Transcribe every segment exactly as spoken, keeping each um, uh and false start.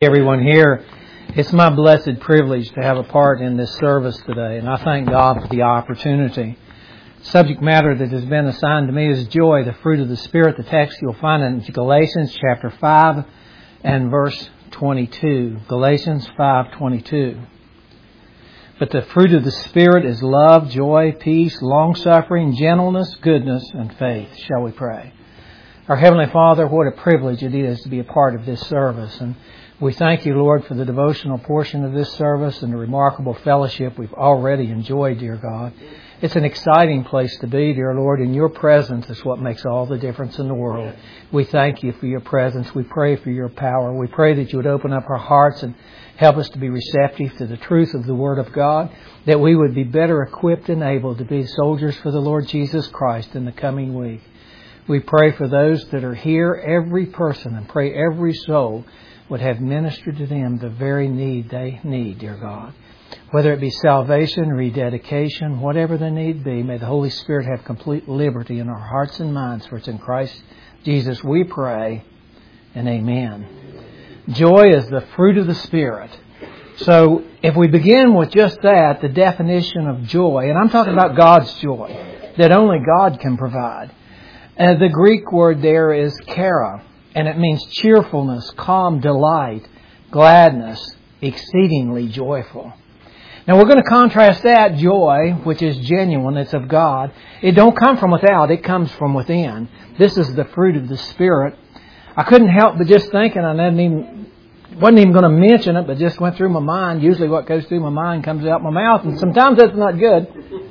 Everyone here, it's my blessed privilege to have a part in this service today, and I thank God for the opportunity. Subject matter that has been assigned to me is joy, the fruit of the Spirit. The text you'll find in Galatians chapter five and verse twenty-two. Galatians five twenty-two. But the fruit of the Spirit is love, joy, peace, long-suffering, gentleness, goodness, and faith. Shall we pray? Our Heavenly Father, what a privilege it is to be a part of this service. And we thank you, Lord, for the devotional portion of this service and the remarkable fellowship we've already enjoyed, dear God. It's an exciting place to be, dear Lord, and your presence is what makes all the difference in the world. We thank you for your presence. We pray for your power. We pray that you would open up our hearts and help us to be receptive to the truth of the Word of God, that we would be better equipped and able to be soldiers for the Lord Jesus Christ in the coming week. We pray for those that are here, every person, and pray every soul would have ministered to them the very need they need, dear God. Whether it be salvation, rededication, whatever the need be, may the Holy Spirit have complete liberty in our hearts and minds, for it's in Christ Jesus we pray, and amen. Joy is the fruit of the Spirit. So if we begin with just that, the definition of joy, and I'm talking about God's joy, that only God can provide. Uh, the Greek word there is chara, and it means cheerfulness, calm, delight, gladness, exceedingly joyful. Now we're going to contrast that joy, which is genuine, it's of God. It don't come from without, it comes from within. This is the fruit of the Spirit. I couldn't help but just thinking, I didn't even, wasn't even going to mention it, but just went through my mind. Usually what goes through my mind comes out my mouth, and sometimes that's not good.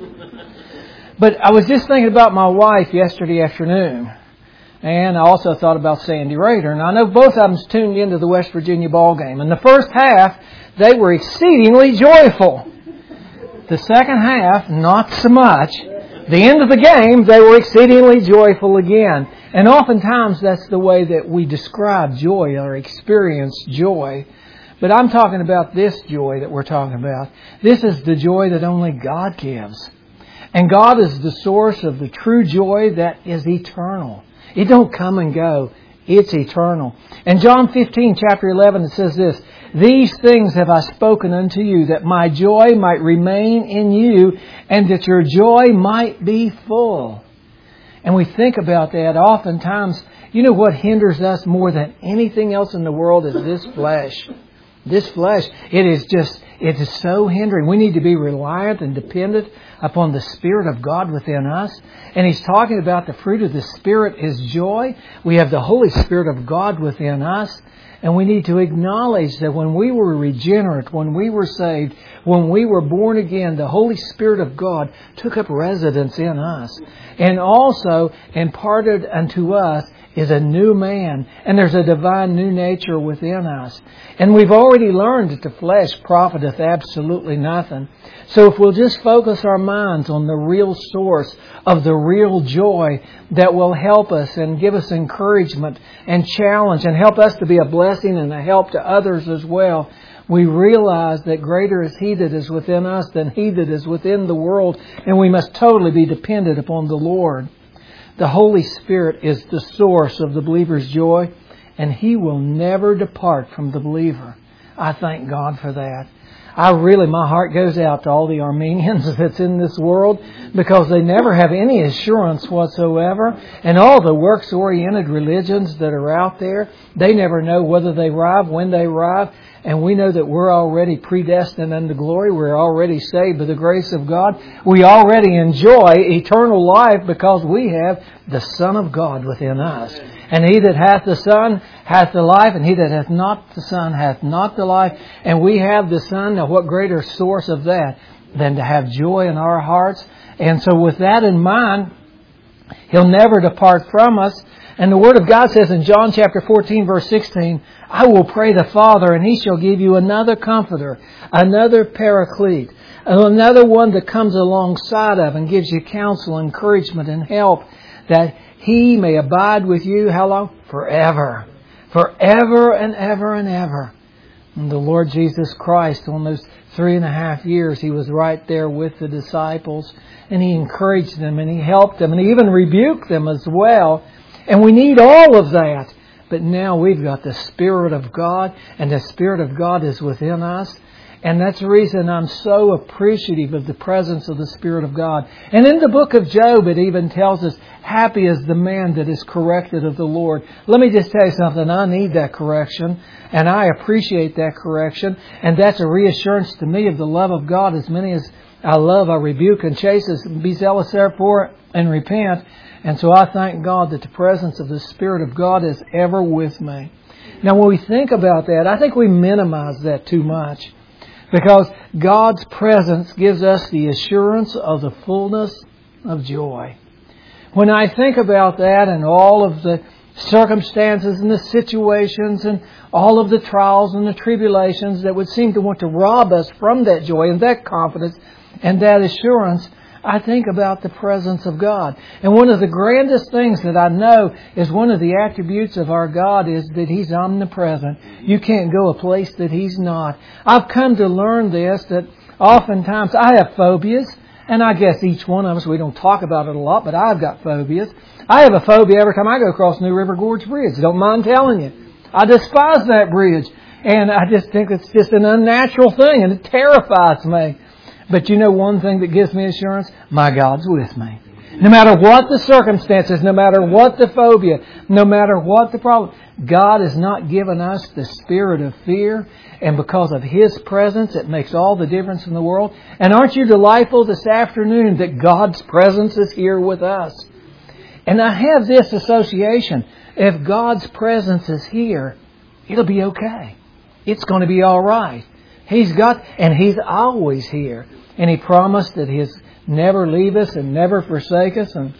But I was just thinking about my wife yesterday afternoon. And I also thought about Sandy Rader. And I know both of them tuned into the West Virginia ball game. In the first half, they were exceedingly joyful. The second half, not so much. The end of the game, they were exceedingly joyful again. And oftentimes that's the way that we describe joy or experience joy. But I'm talking about this joy that we're talking about. This is the joy that only God gives. And God is the source of the true joy that is eternal. It don't come and go. It's eternal. In John fifteen, chapter eleven, it says this, "These things have I spoken unto you, that my joy might remain in you, and that your joy might be full." And we think about that oftentimes. You know what hinders us more than anything else in the world is this flesh. This flesh, it is just, it is so hindering. We need to be reliant and dependent upon the Spirit of God within us. And He's talking about the fruit of the Spirit is joy. We have the Holy Spirit of God within us. And we need to acknowledge that when we were regenerate, when we were saved, when we were born again, the Holy Spirit of God took up residence in us. And also imparted unto us is a new man, and there's a divine new nature within us. And we've already learned that the flesh profiteth absolutely nothing. So if we'll just focus our minds on the real source of the real joy that will help us and give us encouragement and challenge and help us to be a blessing and a help to others as well, we realize that greater is He that is within us than he that is within the world, and we must totally be dependent upon the Lord. The Holy Spirit is the source of the believer's joy, and He will never depart from the believer. I thank God for that. I really, my heart goes out to all the Armenians that's in this world, because they never have any assurance whatsoever. And all the works-oriented religions that are out there, they never know whether they arrive, when they arrive. And we know that we're already predestined unto glory. We're already saved by the grace of God. We already enjoy eternal life because we have the Son of God within us. And he that hath the Son hath the life, and he that hath not the Son hath not the life. And we have the Son. Now what greater source of that than to have joy in our hearts? And so with that in mind, He'll never depart from us. And the Word of God says in John chapter fourteen, verse sixteen, "I will pray the Father, and He shall give you another Comforter, another Paraclete, another one that comes alongside of and gives you counsel, encouragement, and help, that He may abide with you," how long? Forever. Forever and ever and ever. And the Lord Jesus Christ, on those three and a half years, He was right there with the disciples, and He encouraged them, and He helped them, and He even rebuked them as well. And we need all of that. but now we've got the Spirit of God, and the Spirit of God is within us. And that's the reason I'm so appreciative of the presence of the Spirit of God. And in the book of Job, it even tells us, happy is the man that is corrected of the Lord. Let me just tell you something. I need that correction, and I appreciate that correction. And that's a reassurance to me of the love of God. As many as I love, I rebuke and chasten. Be zealous therefore and repent. And so I thank God that the presence of the Spirit of God is ever with me. Now, when we think about that, I think we minimize that too much. Because God's presence gives us the assurance of the fullness of joy. When I think about that and all of the circumstances and the situations and all of the trials and the tribulations that would seem to want to rob us from that joy and that confidence and that assurance, I think about the presence of God. And one of the grandest things that I know is one of the attributes of our God is that He's omnipresent. You can't go a place that He's not. I've come to learn this, that oftentimes I have phobias, and I guess each one of us, we don't talk about it a lot, but I've got phobias. I have a phobia every time I go across New River Gorge Bridge. Don't mind telling you. I despise that bridge. And I just think it's just an unnatural thing, and it terrifies me. But you know one thing that gives me assurance? My God's with me. No matter what the circumstances, no matter what the phobia, no matter what the problem, God has not given us the spirit of fear. And because of His presence, it makes all the difference in the world. And aren't you delightful this afternoon that God's presence is here with us? And I have this association. If God's presence is here, it'll be okay. It's going to be all right. He's got, and He's always here. And He promised that He'll never leave us and never forsake us. And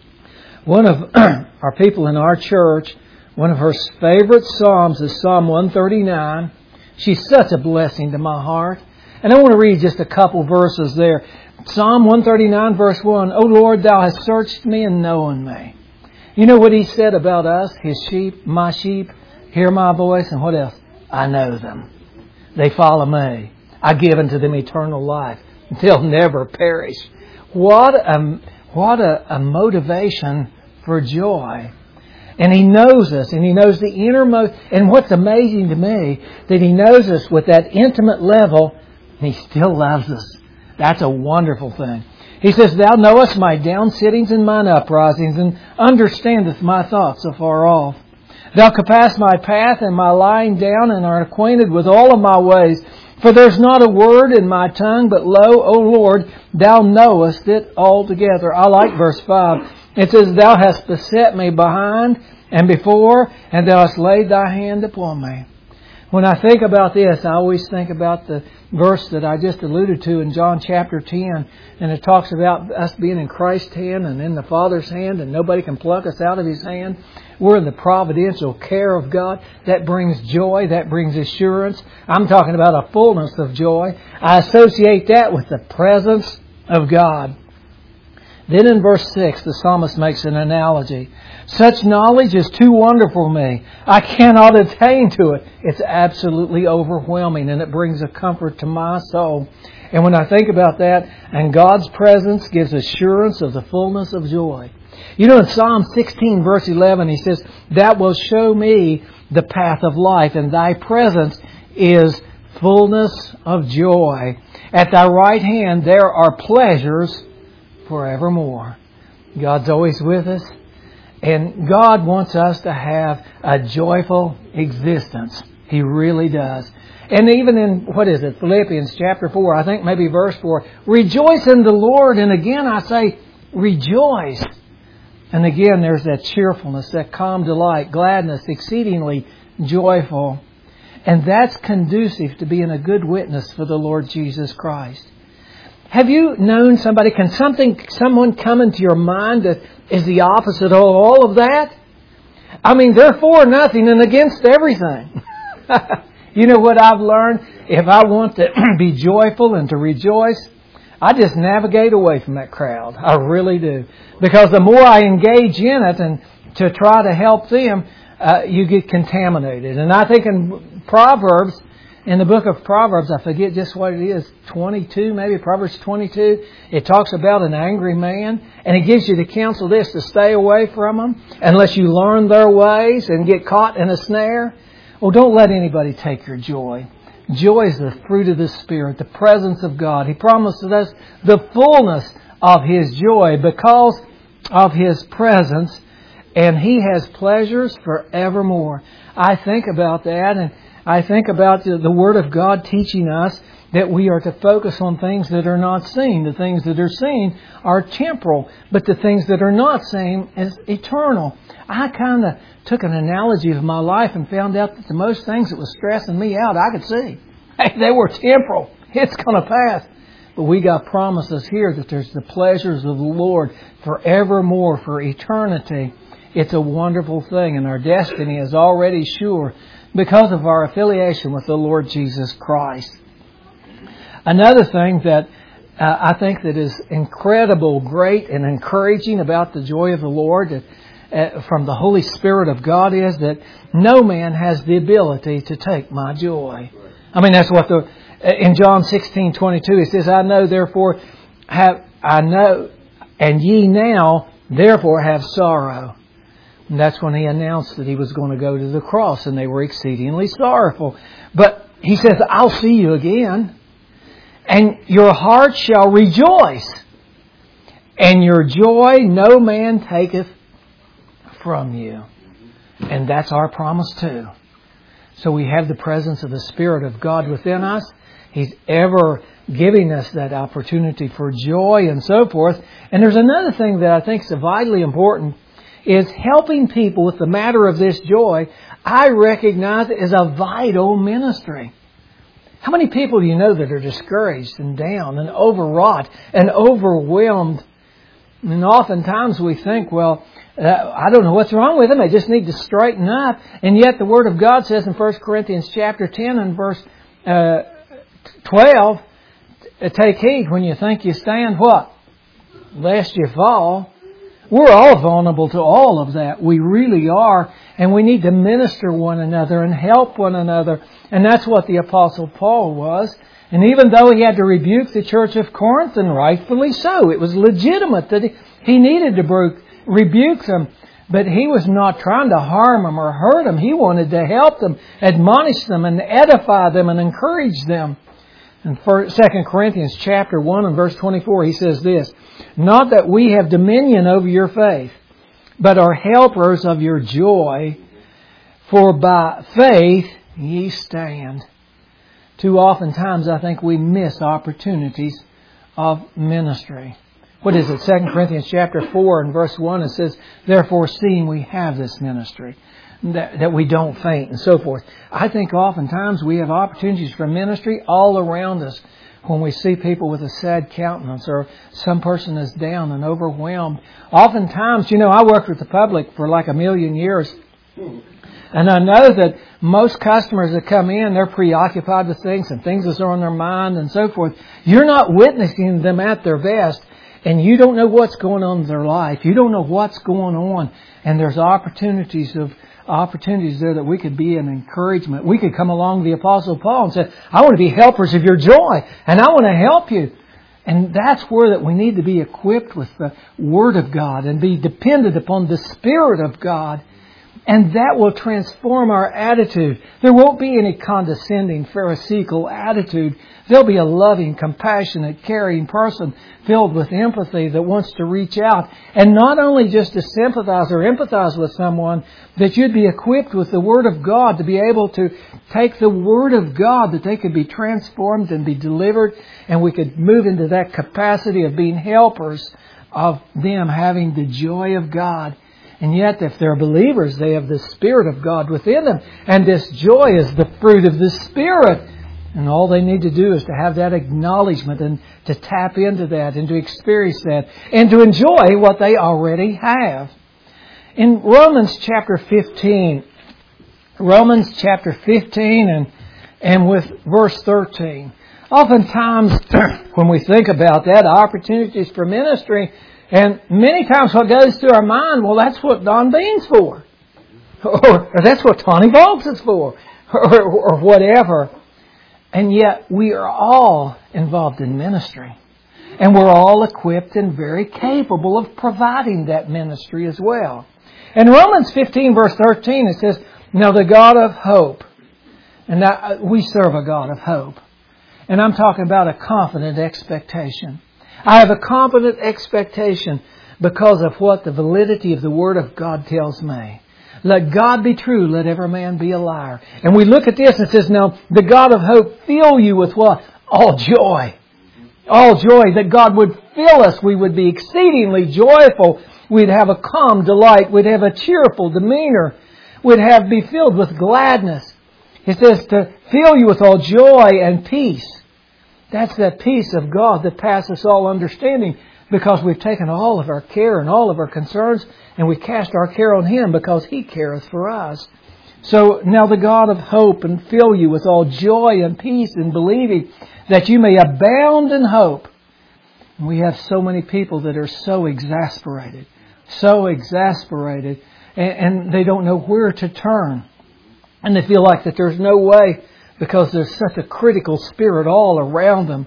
one of our people in our church, one of her favorite Psalms is Psalm one thirty-nine. She's such a blessing to my heart. And I want to read just a couple verses there. Psalm one thirty-nine verse one, O Lord, Thou hast searched me and known me. You know what He said about us? His sheep, my sheep, hear my voice, and what else? I know them. They follow me. I give unto them eternal life. They'll never perish. What a, what a, a motivation for joy. And He knows us, and He knows the innermost. And what's amazing to me, that He knows us with that intimate level, and He still loves us. That's a wonderful thing. He says, Thou knowest my down sittings and mine uprisings, and understandest my thoughts afar off. Thou compassest my path and my lying down, and art acquainted with all of my ways. For there's not a word in my tongue, but lo, O Lord, Thou knowest it altogether. I like verse five. It says, Thou hast beset me behind and before, and Thou hast laid Thy hand upon me. When I think about this, I always think about the verse that I just alluded to in John chapter ten. And it talks about us being in Christ's hand and in the Father's hand, and nobody can pluck us out of His hand. We're in the providential care of God. That brings joy. That brings assurance. I'm talking about a fullness of joy. I associate that with the presence of God. Then in verse six, the psalmist makes an analogy. Such knowledge is too wonderful for me. I cannot attain to it. It's absolutely overwhelming, and it brings a comfort to my soul. And when I think about that, and God's presence gives assurance of the fullness of joy. You know, in Psalm sixteen, verse eleven, He says, Thou wilt show me the path of life, and Thy presence is fullness of joy. At Thy right hand there are pleasures forevermore. God's always with us. And God wants us to have a joyful existence. He really does. And even in, what is it, Philippians chapter four, I think maybe verse four, rejoice in the Lord. And again I say, rejoice. And again there's that cheerfulness, that calm delight, gladness, exceedingly joyful. And that's conducive to being a good witness for the Lord Jesus Christ. Have you known somebody, can something, someone come into your mind that is the opposite of all of that? I mean, they're for nothing and against everything. You know what I've learned? If I want to be joyful and to rejoice, I just navigate away from that crowd. I really do. Because the more I engage in it and to try to help them, uh, you get contaminated. And I think in Proverbs, In the book of Proverbs, I forget just what it is, twenty-two, maybe Proverbs twenty-two, it talks about an angry man, and it gives you the counsel this, to stay away from them unless you learn their ways and get caught in a snare. Well, don't let anybody take your joy. Joy is the fruit of the Spirit, the presence of God. He promises us the fullness of His joy because of His presence, and He has pleasures forevermore. I think about that, and I think about the Word of God teaching us that we are to focus on things that are not seen. The things that are seen are temporal, but the things that are not seen is eternal. I kind of took an analogy of my life and found out that the most things that was stressing me out, I could see. Hey, they were temporal. It's going to pass. But we got promises here that there's the pleasures of the Lord forevermore, for eternity. It's a wonderful thing, and our destiny is already sure because of our affiliation with the Lord Jesus Christ. Another thing that uh, I think that is incredible, great, and encouraging about the joy of the Lord uh, from the Holy Spirit of God is that no man has the ability to take my joy. I mean, that's what the in John sixteen twenty-two it says, "I know, therefore have I know, and ye now therefore have sorrow." And that's when He announced that He was going to go to the cross, and they were exceedingly sorrowful. But He says, "I'll see you again, and your heart shall rejoice, and your joy no man taketh from you." And that's our promise too. So we have the presence of the Spirit of God within us. He's ever giving us that opportunity for joy and so forth. And there's another thing that I think is vitally important, is helping people with the matter of this joy. I recognize it as a vital ministry. How many people do you know that are discouraged and down and overwrought and overwhelmed? And oftentimes we think, well, uh, I don't know what's wrong with them. They just need to straighten up. And yet the Word of God says in First Corinthians chapter ten and verse uh, twelve, take heed when you think you stand, what? Lest you fall. We're all vulnerable to all of that. We really are. And we need to minister one another and help one another. And that's what the Apostle Paul was. And even though he had to rebuke the church of Corinth, and rightfully so, it was legitimate that he, he needed to rebuke, rebuke them. But he was not trying to harm them or hurt them. He wanted to help them, admonish them, and edify them and encourage them. In Second Corinthians chapter one and verse twenty-four, he says this, "Not that we have dominion over your faith, but are helpers of your joy, for by faith ye stand." Too often times I think we miss opportunities of ministry. What is it? Second Corinthians chapter four and verse one, it says, "Therefore seeing we have this ministry, that, that we don't faint," and so forth. I think oftentimes we have opportunities for ministry all around us. When we see people with a sad countenance, or some person is down and overwhelmed. Oftentimes, you know, I worked with the public for like a million years. And I know that most customers that come in, they're preoccupied with things and things that are on their mind and so forth. You're not witnessing them at their best, and you don't know what's going on in their life. You don't know what's going on. And there's opportunities of opportunities there that we could be an encouragement. We could come along the Apostle Paul and say, "I want to be helpers of your joy, and I want to help you." And that's where that we need to be equipped with the Word of God and be dependent upon the Spirit of God. And that will transform our attitude. There won't be any condescending, pharisaical attitude. There'll be a loving, compassionate, caring person filled with empathy that wants to reach out. And not only just to sympathize or empathize with someone, that you'd be equipped with the Word of God to be able to take the Word of God, that they could be transformed and be delivered. And we could move into that capacity of being helpers of them having the joy of God. And yet, if they're believers, they have the Spirit of God within them. And this joy is the fruit of the Spirit. And all they need to do is to have that acknowledgement and to tap into that and to experience that and to enjoy what they already have. In Romans chapter fifteen, Romans chapter fifteen and, and with verse thirteen, oftentimes when we think about that, opportunities for ministry, and many times what goes through our mind, well, that's what Don Bean's for. Or, or that's what Tony Boggs is for. Or, or whatever. And yet we are all involved in ministry. And we're all equipped and very capable of providing that ministry as well. In Romans fifteen verse thirteen it says, now the God of hope. And that, we serve a God of hope. And I'm talking about a confident expectation. I have a confident expectation because of what the validity of the Word of God tells me. Let God be true, let every man be a liar. And we look at this and it says, now the God of hope fill you with what? All joy. All joy, that God would fill us. We would be exceedingly joyful. We'd have a calm delight. We'd have a cheerful demeanor. We'd have be filled with gladness. It says to fill you with all joy and peace. That's that peace of God that passes all understanding, because we've taken all of our care and all of our concerns and we cast our care on Him because He careth for us. So now the God of hope and fill you with all joy and peace in believing, that you may abound in hope. And we have so many people that are so exasperated, so exasperated, and, and they don't know where to turn. And they feel like that there's no way, because there's such a critical spirit all around them.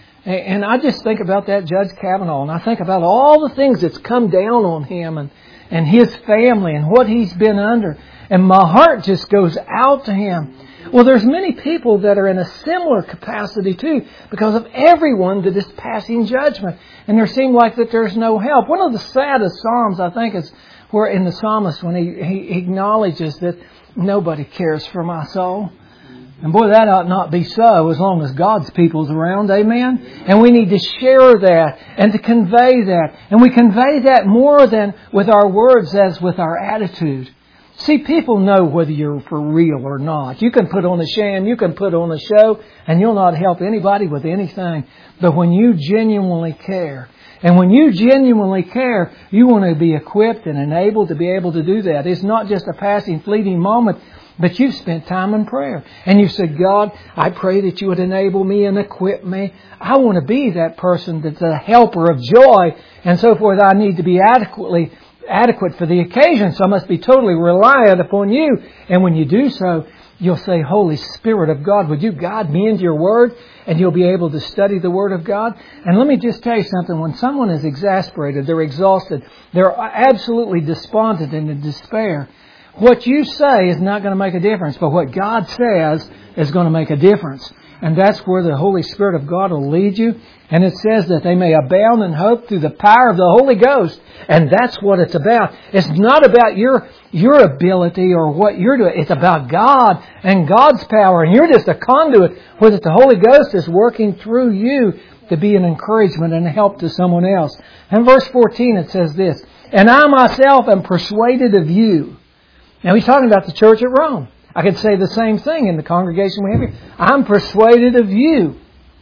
And I just think about that Judge Kavanaugh, and I think about all the things that's come down on him and, and his family and what he's been under. And my heart just goes out to him. Well, there's many people that are in a similar capacity too, because of everyone that is passing judgment. And there seems like that there's no help. One of the saddest Psalms, I think, is where in the psalmist when he, he acknowledges that nobody cares for my soul. And boy, that ought not be so as long as God's people's around. Amen? And we need to share that and to convey that. And we convey that more than with our words as with our attitude. See, people know whether you're for real or not. You can put on a sham, you can put on a show, and you'll not help anybody with anything. But when you genuinely care, and when you genuinely care, you want to be equipped and enabled to be able to do that. It's not just a passing, fleeting moment, but you've spent time in prayer. And you said, God, I pray that you would enable me and equip me. I want to be that person that's a helper of joy and so forth. I need to be adequately adequate for the occasion, so I must be totally reliant upon you. And when you do so, you'll say, Holy Spirit of God, would you guide me into your Word? And you'll be able to study the Word of God. And let me just tell you something. When someone is exasperated, they're exhausted, they're absolutely despondent and in despair, what you say is not going to make a difference, but what God says is going to make a difference. And that's where the Holy Spirit of God will lead you. And it says that they may abound in hope through the power of the Holy Ghost. And that's what it's about. It's not about your your ability or what you're doing. It's about God and God's power. And you're just a conduit where the Holy Ghost is working through you to be an encouragement and a help to someone else. And verse fourteen it says this, and I myself am persuaded of you. Now he's talking about the church at Rome. I could say the same thing in the congregation we have here. I'm persuaded of you,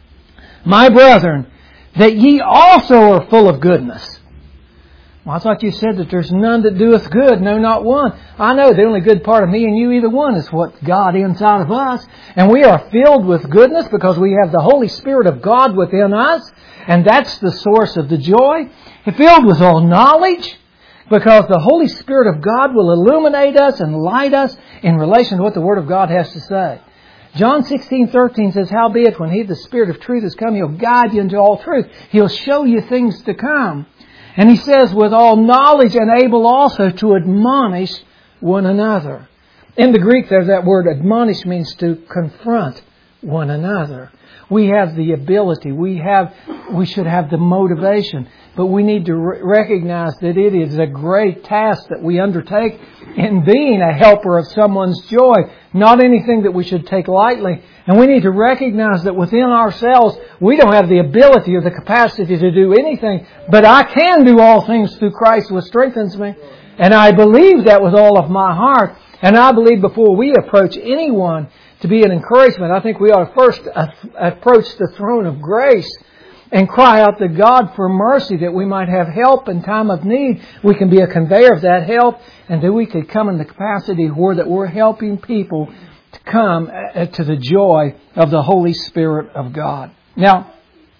my brethren, that ye also are full of goodness. Well, I thought you said that there's none that doeth good, no, not one. I know the only good part of me and you, either one, is what God inside of us. And we are filled with goodness because we have the Holy Spirit of God within us. And that's the source of the joy. We're filled with all knowledge, because the Holy Spirit of God will illuminate us and light us in relation to what the Word of God has to say. John sixteen thirteen says, howbeit when He, the Spirit of truth, is come, He'll guide you into all truth. He'll show you things to come. And He says, with all knowledge and able also to admonish one another. In the Greek, there's that word admonish means to confront one another. We have the ability, we have, we should have the motivation, but we need to re- recognize that it is a great task that we undertake in being a helper of someone's joy, not anything that we should take lightly. And we need to recognize that within ourselves, we don't have the ability or the capacity to do anything, but I can do all things through Christ who strengthens me. And I believe that with all of my heart. And I believe before we approach anyone to be an encouragement, I think we ought to first approach the throne of grace and cry out to God for mercy that we might have help in time of need. We can be a conveyor of that help, and that we could come in the capacity where that we're helping people to come to the joy of the Holy Spirit of God. Now,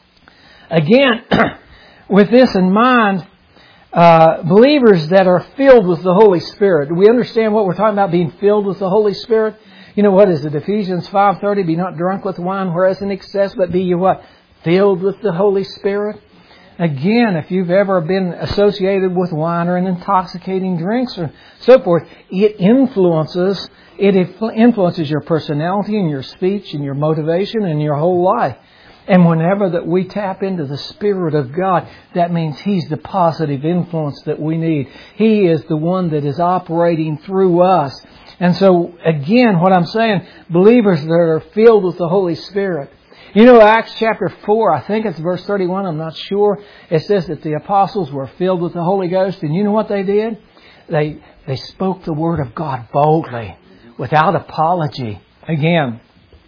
again, with this in mind, uh, believers that are filled with the Holy Spirit, do we understand what we're talking about, being filled with the Holy Spirit? You know, what is it? Ephesians five thirty, be not drunk with wine, whereas in excess, but be you what? Filled with the Holy Spirit. Again, if you've ever been associated with wine or an intoxicating drinks or so forth, it influences, it influences your personality and your speech and your motivation and your whole life. And whenever that we tap into the Spirit of God, that means He's the positive influence that we need. He is the one that is operating through us. And so, again, what I'm saying, believers that are filled with the Holy Spirit. You know, Acts chapter four, I think it's verse thirty-one, I'm not sure. It says that the apostles were filled with the Holy Ghost. And you know what they did? They, they spoke the Word of God boldly, without apology. Again,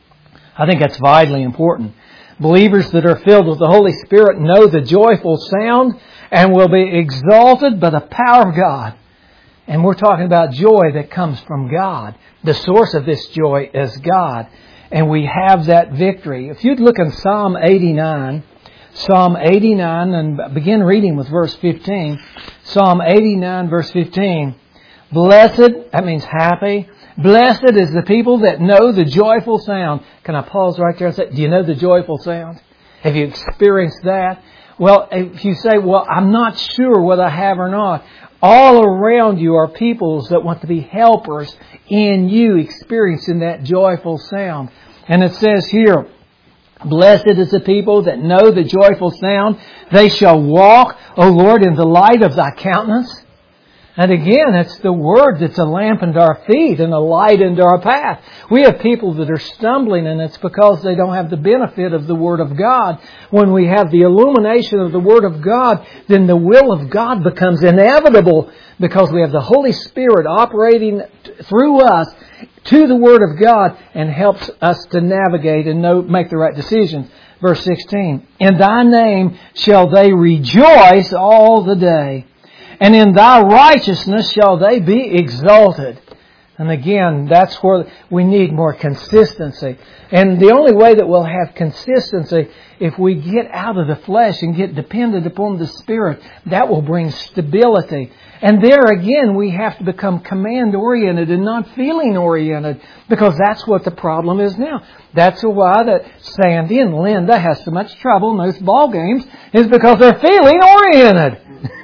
I think that's vitally important. Believers that are filled with the Holy Spirit know the joyful sound and will be exalted by the power of God. And we're talking about joy that comes from God. The source of this joy is God. And we have that victory. If you'd look in Psalm eighty-nine, Psalm eighty-nine, and begin reading with verse fifteen. Psalm eighty-nine, verse fifteen. Blessed, that means happy. Blessed is the people that know the joyful sound. Can I pause right there and say, do you know the joyful sound? Have you experienced that? Well, if you say, well, I'm not sure whether I have or not. All around you are peoples that want to be helpers in you experiencing that joyful sound. And it says here, blessed is the people that know the joyful sound. They shall walk, O Lord, in the light of Thy countenance. And again, it's the Word that's a lamp unto our feet and a light unto our path. We have people that are stumbling, and it's because they don't have the benefit of the Word of God. When we have the illumination of the Word of God, then the will of God becomes inevitable because we have the Holy Spirit operating through us to the Word of God and helps us to navigate and know, make the right decisions. Verse sixteen, in Thy name shall they rejoice all the day. And in Thy righteousness shall they be exalted. And again, that's where we need more consistency. And the only way that we'll have consistency, if we get out of the flesh and get dependent upon the Spirit, that will bring stability. And there again, we have to become command-oriented and not feeling-oriented, because that's what the problem is now. That's why that Sandy and Linda has so much trouble in those ball games, is because they're feeling-oriented.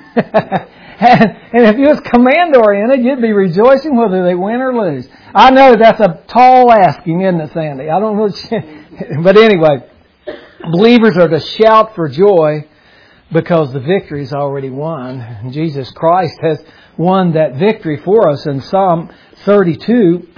And, and if you was command-oriented, you'd be rejoicing whether they win or lose. I know that's a tall asking, isn't it, Sandy? I don't know. But anyway, believers are to shout for joy because the victory is already won. And Jesus Christ has won that victory for us. In Psalm thirty-two,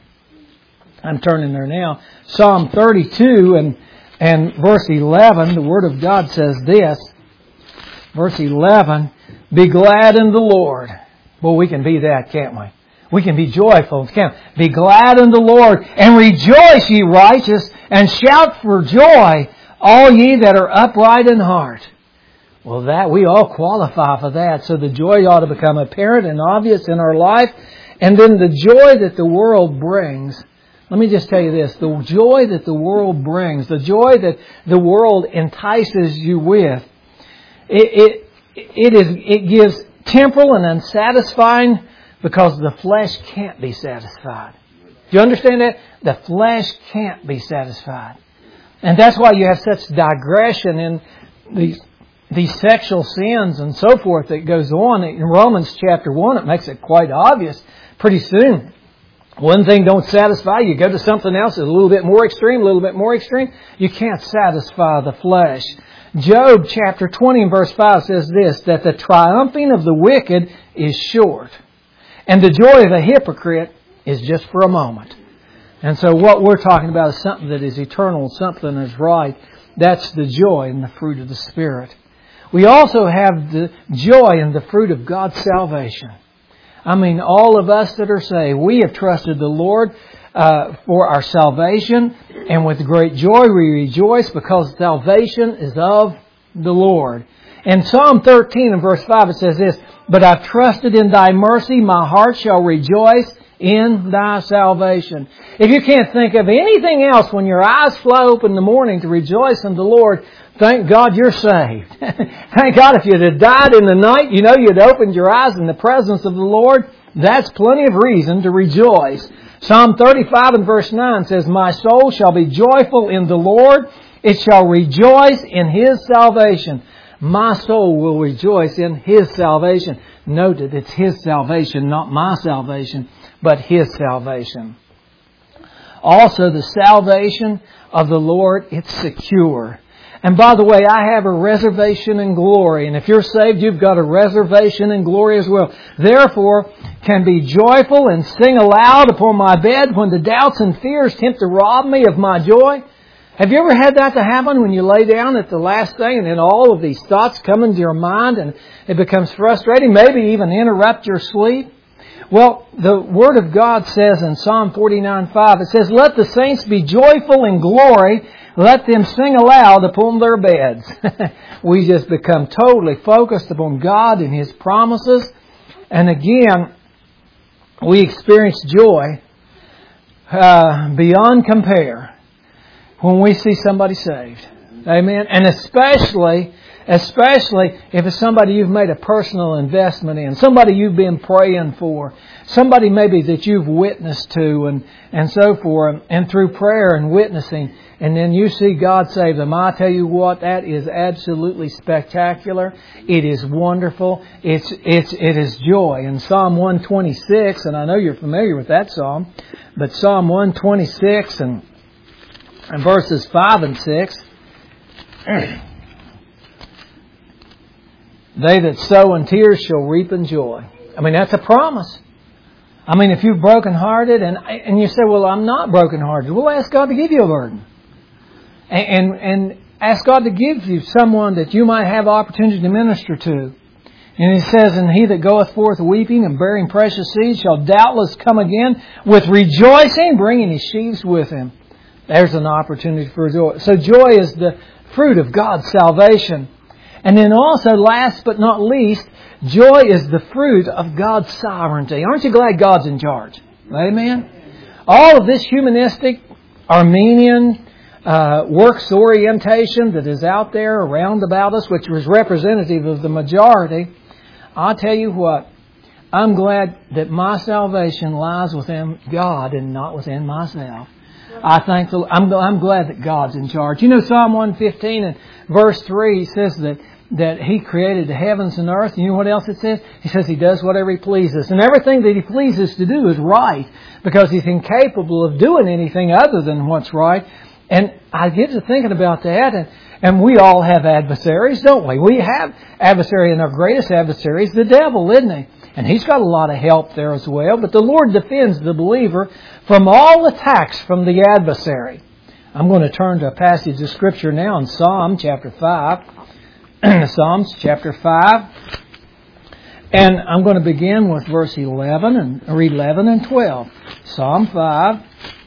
I'm turning there now. Psalm thirty-two and, and verse eleven, the Word of God says this. Verse eleven, be glad in the Lord. Well, we can be that, can't we? We can be joyful, can't we? Be glad in the Lord, and rejoice, ye righteous, and shout for joy, all ye that are upright in heart. Well, that we all qualify for that. So the joy ought to become apparent and obvious in our life. And then the joy that the world brings. Let me just tell you this. The joy that the world brings, the joy that the world entices you with, it, it It is. It gives temporal and unsatisfying because the flesh can't be satisfied. Do you understand that? The flesh can't be satisfied. And that's why you have such digression in these, these sexual sins and so forth that goes on. In Romans chapter one, it makes it quite obvious. Pretty soon, one thing don't satisfy, you go to something else that's a little bit more extreme, a little bit more extreme. You can't satisfy the flesh. Job chapter twenty and verse five says this, that the triumphing of the wicked is short, and the joy of the hypocrite is just for a moment. And so what we're talking about is something that is eternal, something that is right. That's the joy and the fruit of the Spirit. We also have the joy and the fruit of God's salvation. I mean, all of us that are saved, we have trusted the Lord uh, for our salvation, and with great joy we rejoice because salvation is of the Lord. In Psalm thirteen and verse five it says this, but I've trusted in Thy mercy, my heart shall rejoice in Thy salvation. If you can't think of anything else when your eyes fly open in the morning to rejoice in the Lord, thank God you're saved. Thank God if you'd have died in the night, you know you'd opened your eyes in the presence of the Lord. That's plenty of reason to rejoice. Psalm thirty-five and verse nine says, My soul shall be joyful in the Lord. It shall rejoice in His salvation. My soul will rejoice in His salvation. Note that it's His salvation, not my salvation, but His salvation. Also, the salvation of the Lord, it's secure. And by the way, I have a reservation in glory. And if you're saved, you've got a reservation in glory as well. Therefore, can be joyful and sing aloud upon my bed when the doubts and fears tempt to rob me of my joy. Have you ever had that to happen when you lay down at the last thing and then all of these thoughts come into your mind and it becomes frustrating, maybe even interrupt your sleep? Well, the Word of God says in Psalm forty-nine five, it says, Let the saints be joyful in glory. Let them sing aloud upon their beds. We just become totally focused upon God and His promises. And again, we experience joy uh, beyond compare when we see somebody saved. Amen. And especially, especially if it's somebody you've made a personal investment in, somebody you've been praying for, somebody maybe that you've witnessed to and, and so forth, and through prayer and witnessing, and then you see God save them. I tell you what, that is absolutely spectacular. It is wonderful. It's, it's, it is joy. In Psalm one twenty-six, and I know you're familiar with that psalm, but Psalm one twenty-six and, and verses five and six, They that sow in tears shall reap in joy. I mean, that's a promise. I mean, if you're brokenhearted and and you say, well, I'm not brokenhearted, well, ask God to give you a burden. And, and, and ask God to give you someone that you might have opportunity to minister to. And He says, And he that goeth forth weeping and bearing precious seed shall doubtless come again with rejoicing, bringing his sheaves with him. There's an opportunity for joy. So joy is the fruit of God's salvation. And then also, last but not least, joy is the fruit of God's sovereignty. Aren't you glad God's in charge? Amen? All of this humanistic, Armenian, uh, works orientation that is out there around about us, which was representative of the majority, I'll tell you what, I'm glad that my salvation lies within God and not within myself. I thank the, I'm, I'm glad that God's in charge. You know, Psalm one fifteen and verse three says that, that He created the heavens and earth. And you know what else it says? He says He does whatever He pleases. And everything that He pleases to do is right because He's incapable of doing anything other than what's right. And I get to thinking about that, and, and we all have adversaries, don't we? We have adversary, and our greatest adversary is the devil, isn't he? And he's got a lot of help there as well. But the Lord defends the believer from all attacks from the adversary. I'm going to turn to a passage of Scripture now in Psalm chapter five. Psalms chapter five. And I'm going to begin with verse eleven and or eleven and twelve. Psalm five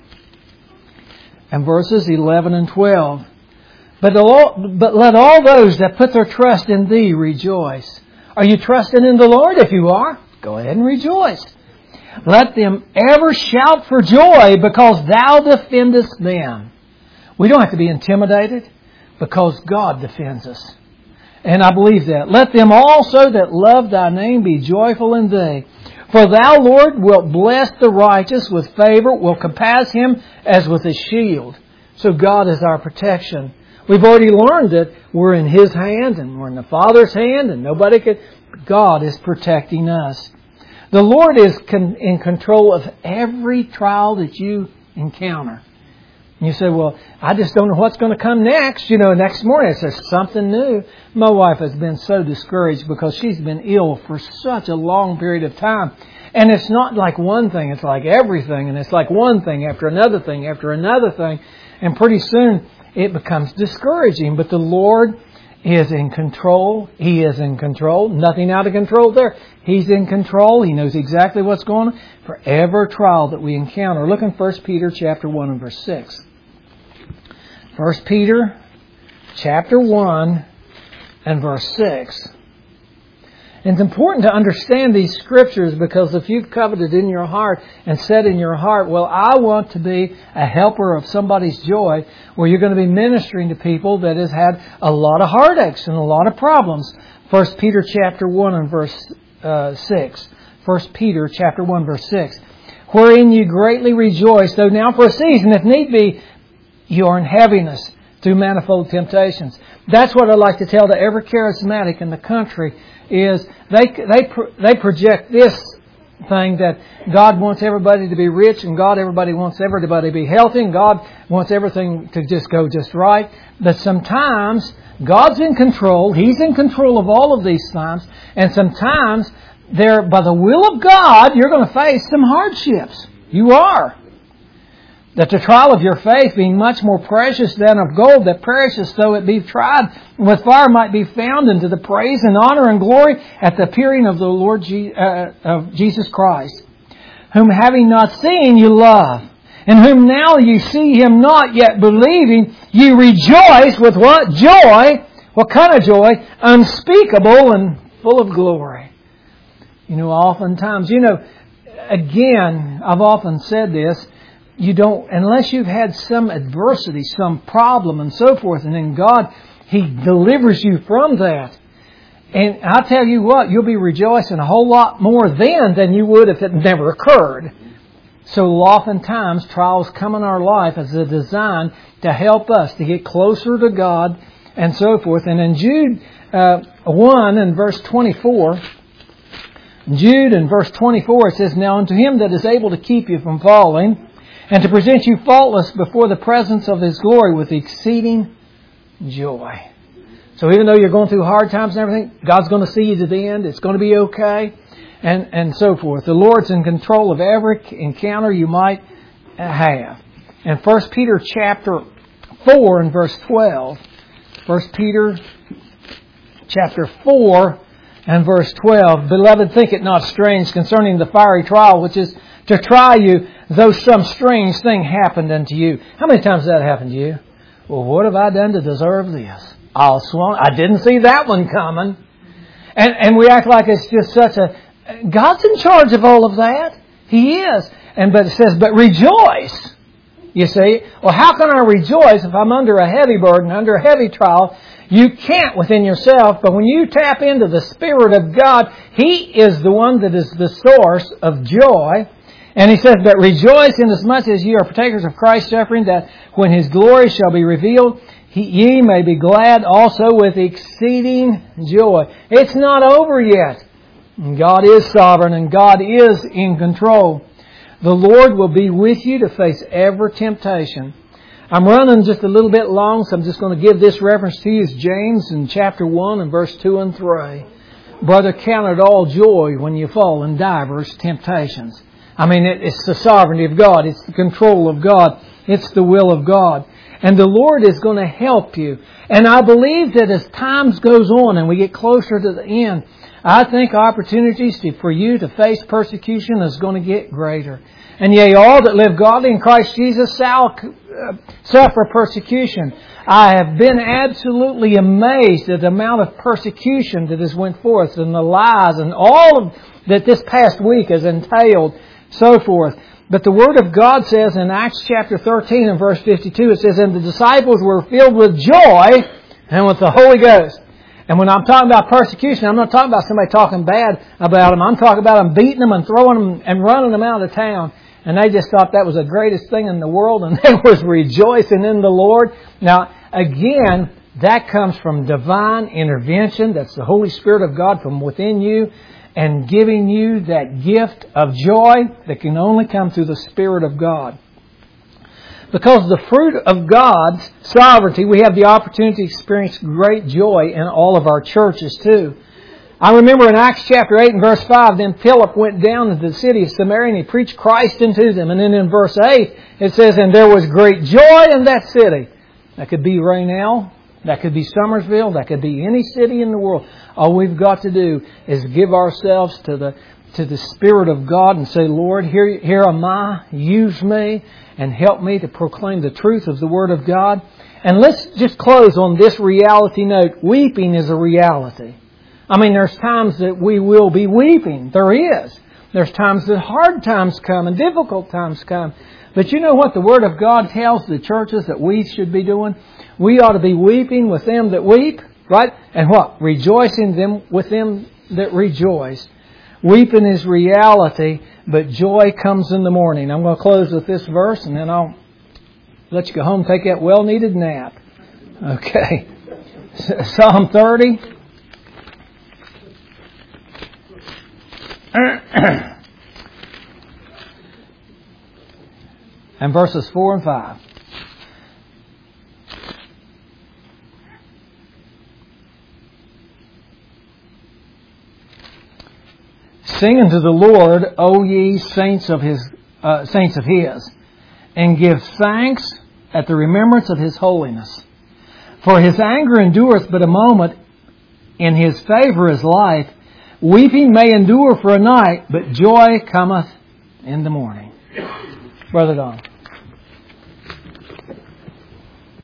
and verses eleven and twelve. But, all, but let all those that put their trust in Thee rejoice. Are you trusting in the Lord? If you are, go ahead and rejoice. Let them ever shout for joy because Thou defendest them. We don't have to be intimidated because God defends us. And I believe that. Let them also that love Thy name be joyful in Thee. For Thou, Lord, wilt bless the righteous with favor, will compass him as with a shield. So God is our protection. We've already learned that we're in His hand and we're in the Father's hand and nobody could... God is protecting us. The Lord is con- in control of every trial that you encounter. And you say, well, I just don't know what's going to come next. You know, next morning there's something new. My wife has been so discouraged because she's been ill for such a long period of time. And it's not like one thing, it's like everything. And it's like one thing after another thing after another thing. And pretty soon it becomes discouraging. But the Lord is in control. He is in control. Nothing out of control there. He's in control. He knows exactly what's going on for every trial that we encounter. Look in First Peter chapter one and verse six. First Peter chapter one and verse six. And it's important to understand these scriptures because if you've coveted in your heart and said in your heart, well, I want to be a helper of somebody's joy, well, you're going to be ministering to people that has had a lot of heartaches and a lot of problems. First Peter chapter one and verse uh, six. First Peter chapter one verse six. wherein you greatly rejoice, though now for a season, if need be, you are in heaviness through manifold temptations. That's what I'd like to tell to every charismatic in the country, is they they they project this thing that God wants everybody to be rich, and God everybody wants everybody to be healthy, and God wants everything to just go just right. But sometimes God's in control. He's in control of all of these times. And sometimes, there, by the will of God, you're going to face some hardships. You are. That the trial of your faith, being much more precious than of gold that perishes, though it be tried with fire, might be found unto the praise and honor and glory at the appearing of the Lord Je- uh, of Jesus Christ, whom having not seen you love, and whom now you see Him not, yet believing, you rejoice with what? Joy. What kind of joy? Unspeakable and full of glory. You know, oftentimes, you know, again, I've often said this, you don't, unless you've had some adversity, some problem and so forth, and then God, He delivers you from that. And I tell you what, you'll be rejoicing a whole lot more then than you would if it never occurred. So oftentimes trials come in our life as a design to help us to get closer to God and so forth. And in Jude uh, one and verse twenty-four, Jude in verse twenty-four, it says, "Now unto Him that is able to keep you from falling, and to present you faultless before the presence of His glory with exceeding joy." So even though you're going through hard times and everything, God's going to see you to the end. It's going to be okay. And, and so forth. The Lord's in control of every encounter you might have. And First Peter chapter four and verse twelve. First Peter chapter four and verse twelve. "Beloved, think it not strange concerning the fiery trial, which is to try you, though some strange thing happened unto you." How many times has that happened to you? Well, what have I done to deserve this? I'll swan. I didn't see that one coming. And and we act like it's just such a... God's in charge of all of that. He is. And but it says, but rejoice. You see? Well, how can I rejoice if I'm under a heavy burden, under a heavy trial? You can't within yourself, but when you tap into the Spirit of God, He is the one that is the source of joy. And He says, but rejoice inasmuch as ye are partakers of Christ's suffering, that when His glory shall be revealed, he, ye may be glad also with exceeding joy. It's not over yet. God is sovereign and God is in control. The Lord will be with you to face every temptation. I'm running just a little bit long, so I'm just going to give this reference to you. It's James in chapter one and verse two and three. "Brother, count it all joy when you fall in divers temptations." I mean, it's the sovereignty of God. It's the control of God. It's the will of God. And the Lord is going to help you. And I believe that as time goes on and we get closer to the end, I think opportunities to, for you to face persecution is going to get greater. "And yea, all that live godly in Christ Jesus shall uh, suffer persecution." I have been absolutely amazed at the amount of persecution that has went forth and the lies and all of that this past week has entailed, so forth. But the Word of God says in Acts chapter thirteen and verse fifty-two, it says, "And the disciples were filled with joy and with the Holy Ghost." And when I'm talking about persecution, I'm not talking about somebody talking bad about them. I'm talking about them beating them and throwing them and running them out of town. And they just thought that was the greatest thing in the world, and they was rejoicing in the Lord. Now, again, that comes from divine intervention. That's the Holy Spirit of God from within you and giving you that gift of joy that can only come through the Spirit of God. Because of the fruit of God's sovereignty, we have the opportunity to experience great joy in all of our churches too. I remember in Acts chapter eight and verse five, then Philip went down into the city of Samaria and he preached Christ unto them. And then in verse eight, it says, "And there was great joy in that city." That could be Raynell. That could be Summersville. That could be any city in the world. All we've got to do is give ourselves to the to the Spirit of God and say, "Lord, here, here am I. Use me and help me to proclaim the truth of the Word of God." And let's just close on this reality note. Weeping is a reality. I mean, there's times that we will be weeping. There is. There's times that hard times come and difficult times come. But you know what the Word of God tells the churches that we should be doing? We ought to be weeping with them that weep, right? And what? Rejoicing them with them that rejoice. Weeping is reality, but joy comes in the morning. I'm going to close with this verse, and then I'll let you go home and take that well-needed nap. Okay. Psalm thirty. And verses four and five. Sing unto the Lord, O ye saints of His, uh, saints of His, and give thanks at the remembrance of His holiness. For His anger endureth but a moment, in His favor is life. Weeping may endure for a night, but joy cometh in the morning. Brother Don.